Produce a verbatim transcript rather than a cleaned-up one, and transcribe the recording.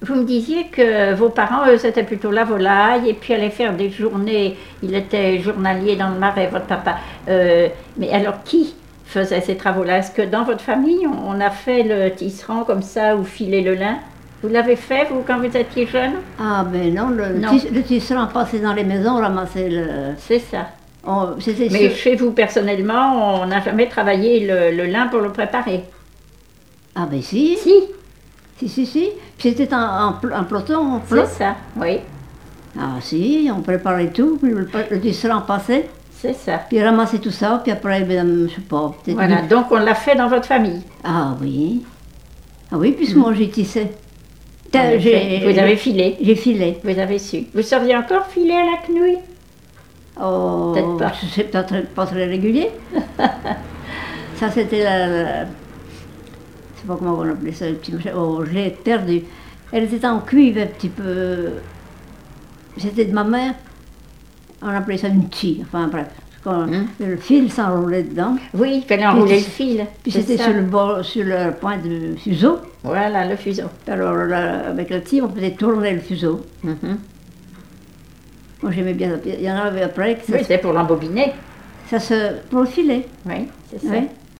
Vous me disiez que vos parents, eux, c'était plutôt la volaille et puis allaient faire des journées. Il était journalier dans le Marais, votre papa. Euh, mais alors, qui faisait ces travaux-là? Est-ce que dans votre famille, on, on a fait le tisserand comme ça ou filer le lin? Vous l'avez fait, vous, quand vous étiez jeune? Ah, ben non, le, Non. tis- le tisserand passait dans les maisons, ramassait le. C'est ça. on- C'était Mais sûr- chez vous, personnellement, on n'a jamais travaillé le, le lin pour le préparer. Ah, ben si, Si, si, si, si. Puis c'était en, en, pl- en peloton, en c'est plot. ça, oui, Ah, si, on préparait tout, puis le, le tisserand passait, c'est ça. puis il ramassait tout ça, puis après, ben, je sais pas, peut-être. Voilà, donc on l'a fait dans votre famille. Ah oui. Ah oui, puisque moi j'ai tissé. En effet. J'ai- Vous avez filé, J'ai filé. vous avez su. Vous saviez encore filer à la quenouille? Oh, Peut-être pas. c'est pas très, pas très régulier. Ça, c'était la, la- je sais pas comment on appelait ça, le petit machin. Oh, je l'ai perdu. Elle était en cuivre un petit peu. C'était de ma mère. On appelait ça une tille, enfin bref. Quand Hum. le fil s'enroulait dedans. Oui, il fallait enrouler le fil. Puis c'est c'était ça. sur le bord, sur le point du fuseau. Voilà, le fuseau. Alors là, avec la tille, on faisait tourner le fuseau. Mhm. Moi j'aimais bien ça. Il y en avait après que ça, Oui, c'était pour l'embobiner. ça se. Pour le filet. Oui, c'est ça. Oui.